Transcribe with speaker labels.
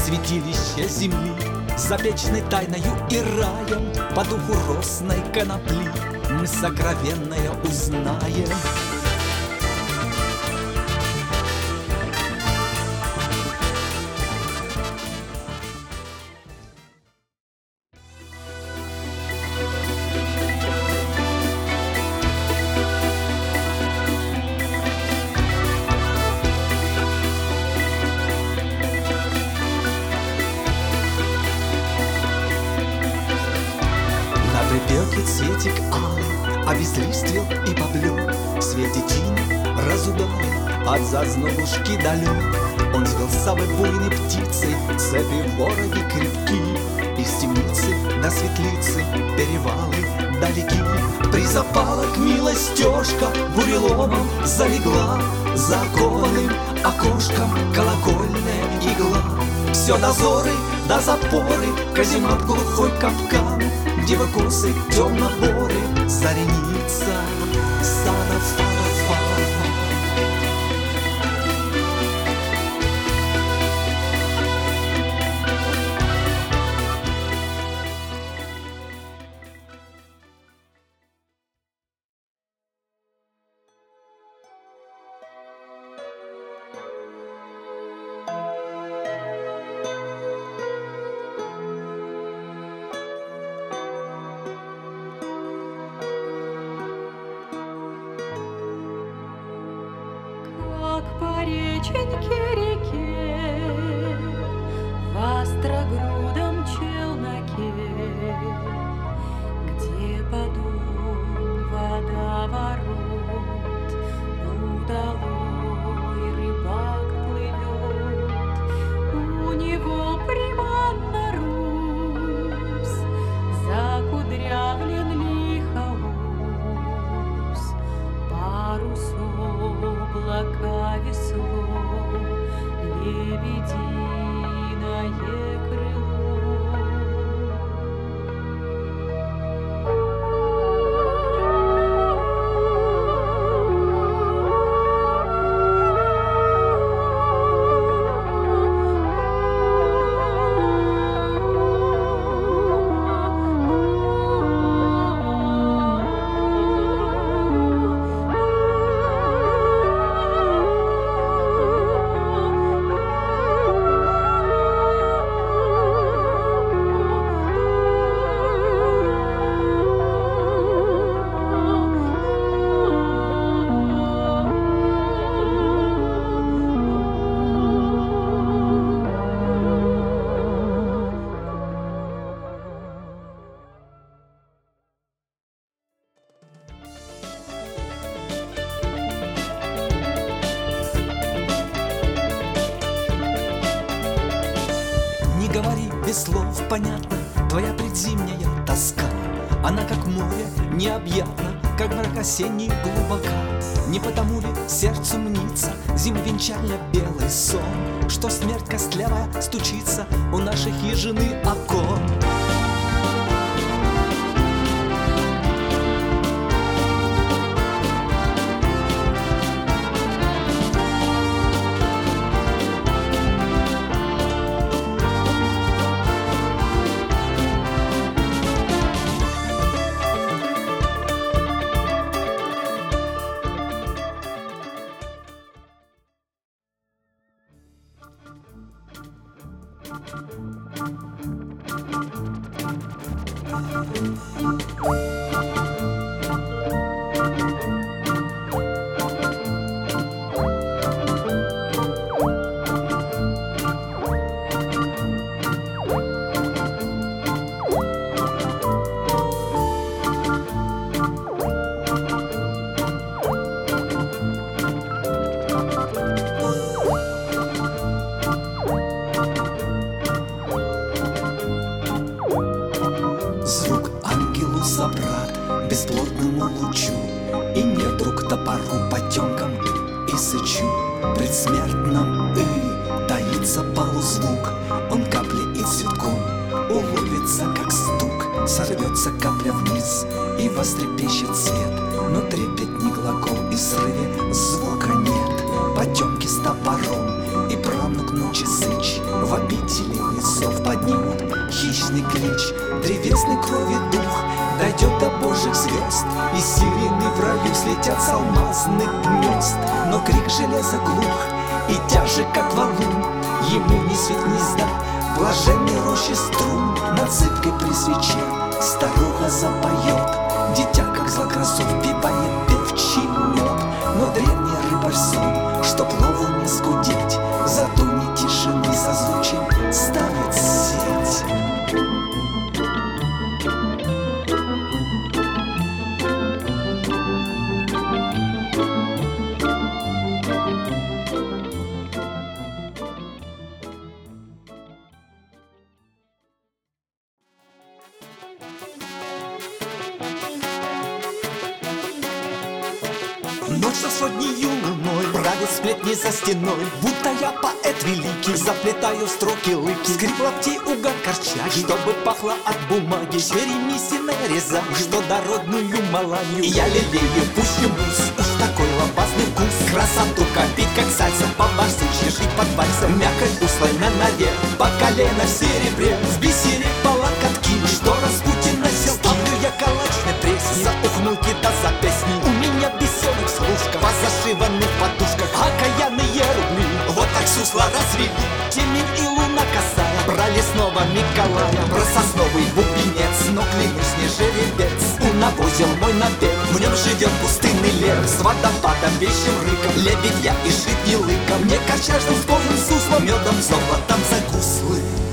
Speaker 1: святилище земли, запечной тайною и раем, по духу росной конопли мы сокровенное узнаем.
Speaker 2: Припеклый цветик алый обезлиствел и поблек, в свете тени разудалый от зазнобушки далек. Он звался бы буйной птицей, цепи вороги крепки, из темницы до светлицы перевалы далеки. Призапалок милая стежка буреломом залегла, за окованным окошком колокольная игла. Все дозоры до запоры, каземат глухой капкан, девы косы, темно-боры, зареница, сана-фа-фа.
Speaker 3: По реченьке реке, в острогрудом челноке, где подул водоворот, удалой рыбак плывет, у него приманна Русь, закудрявлен лихо ус, парус облака весло, лебединое крыло.
Speaker 2: Говори без слов, понятно, твоя предзимняя тоска. Она как море необъятна, как мрак осенний глубока. Не потому ли сердцу мнится зимы венчально белый сон, что смерть костлявая стучится у нашей хижины окон? Собрат бесплотному лучу, и нет друг топору потемкам и сычу. Предсмертном таится полузвук, он каплей и цветком уловится, как стук. Сорвется капля вниз и вострепещет свет, но трепет не глагол, и в срыве звука нет. Потемки с топором и правнук ночи сыч в обители голосов поднимут хищный клич, древесной крови дух дойдет до божьих звезд, и сирены в раю слетят с алмазных гнезд. Но крик железа глух и тяжек, как валун, ему не свет гнезда, блаженной рощи струн. Над цыпкой при свече старуха запоет, дитя, как злокрасов, пивает певчий мед. Но древний рыбарь сон, чтоб лову не скудеть, зато не тишины созвучий ставит сеть.
Speaker 1: Ночь со сотнею луной правит сплетни за стеной, будто я поэт великий, заплетаю строки лыки. Скрип лаптей, угар корчаги, чтобы пахло от бумаги, черемиси нарезаю, что дородную маланью я лелею, пусть мус. Уж такой лобазный вкус, красоту копить, как сальса, по-барсучьи жить под вальсом, мякоть услой на ноге, по колено в серебре, в бисере по локотки, что Распутин носил. Ставлю я калач на прессе, за ухмылки да за песни, у меня бесенок служка, по зашиванных подушках окаянные рубли. Вот так сусла развели, темень и луна косая, про лесного Миколая, про сосновый бубенец. Но клянусь, не жеребец унавозил мой напев, в нем живет пустынный лев с водопадом, вещим рыком, лебедя и шипи лыком. Мне корчажным споем суслом, медом, золотом закуслы.